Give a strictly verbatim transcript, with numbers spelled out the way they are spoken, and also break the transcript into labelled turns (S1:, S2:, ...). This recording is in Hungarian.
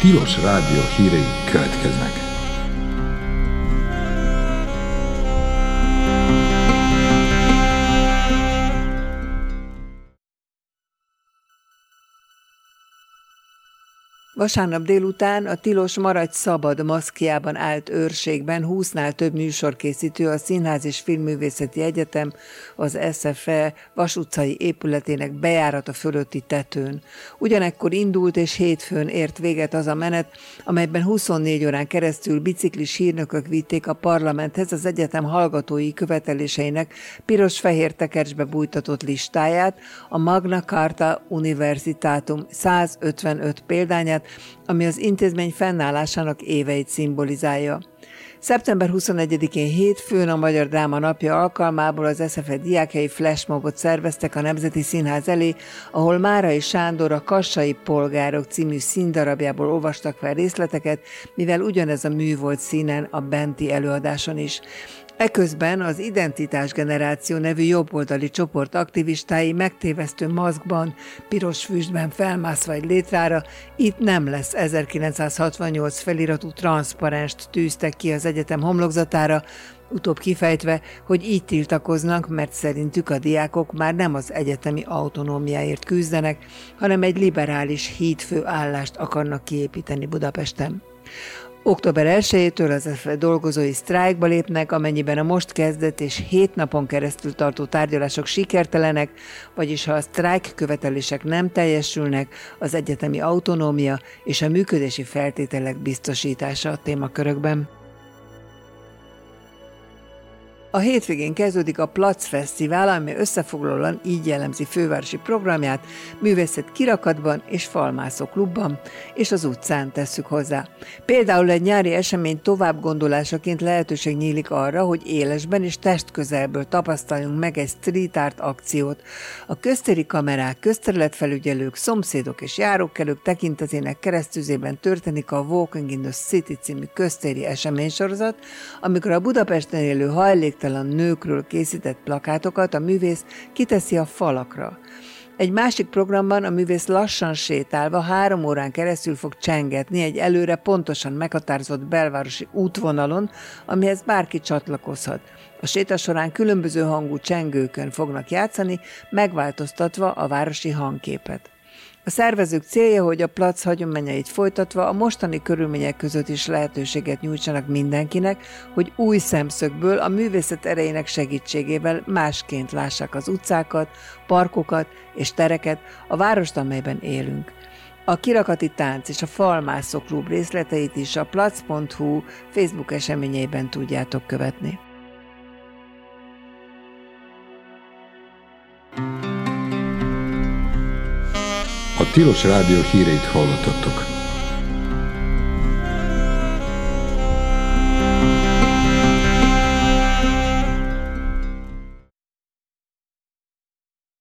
S1: Tilos Rádió hírei következnek.
S2: Vasárnap délután a tilos Maradj szabad maszkjában állt őrségben húsznál több műsorkészítő a Színház és Filmművészeti Egyetem az es ef e Vas utcai épületének bejárata fölötti tetőn. Ugyanekkor indult és hétfőn ért véget az a menet, amelyben huszonnégy órán keresztül biciklis hírnökök vitték a parlamenthez az egyetem hallgatói követeléseinek piros-fehér tekercsbe bújtatott listáját, a Magna Carta Universitatum százötvenöt példányát, ami az intézmény fennállásának éveit szimbolizálja. szeptember huszonegyedikén hétfőn a Magyar Dráma Napja alkalmából az es ef e diákjai flashmobot szerveztek a Nemzeti Színház elé, ahol Márai Sándor a Kassai Polgárok című színdarabjából olvastak fel részleteket, mivel ugyanez a mű volt színen a benti előadáson is. Eközben az Identitás Generáció nevű jobboldali csoport aktivistái megtévesztő maszkban, piros füstben felmászva egy létrára, itt nem lesz ezerkilencszázhatvannyolc feliratú transzparenst tűztek ki az egyetem homlokzatára, utóbb kifejtve, hogy így tiltakoznak, mert szerintük a diákok már nem az egyetemi autonómiáért küzdenek, hanem egy liberális hídfőállást akarnak kiépíteni Budapesten. október elsejétől az es ef e dolgozói sztrájkba lépnek, amennyiben a most kezdett és hét napon keresztül tartó tárgyalások sikertelenek, vagyis ha a sztrájk követelések nem teljesülnek, az egyetemi autonómia és a működési feltételek biztosítása a témakörökben. A hétvégén kezdődik a Plac Fesztivál, amely összefoglalóan így jellemzi fővárosi programját, művészet kirakatban és falmászó klubban, és az utcán tesszük hozzá. Például egy nyári esemény továbbgondolásaként lehetőség nyílik arra, hogy élesben és testközelből tapasztaljunk meg egy street art akciót. A köztéri kamerák, közterületfelügyelők, szomszédok és járókelők tekintetének keresztüzében történik a Walking in the City című köztéri eseménysorozat, amikor a Budapesten élő hajlék nőkről készített plakátokat a művész kiteszi a falakra. Egy másik programban a művész lassan sétálva három órán keresztül fog csengetni egy előre pontosan meghatározott belvárosi útvonalon, amihez bárki csatlakozhat. A séta során különböző hangú csengőkön fognak játszani, megváltoztatva a városi hangképet. A szervezők célja, hogy a plac hagyományait folytatva a mostani körülmények között is lehetőséget nyújtsanak mindenkinek, hogy új szemszögből a művészet erejének segítségével másként lássák az utcákat, parkokat és tereket, a várost, amelyben élünk. A kirakati tánc és a falmászó klub részleteit is a plac pont hu Facebook eseményeiben tudjátok követni.
S1: A Tilos Rádió híreit hallottatok.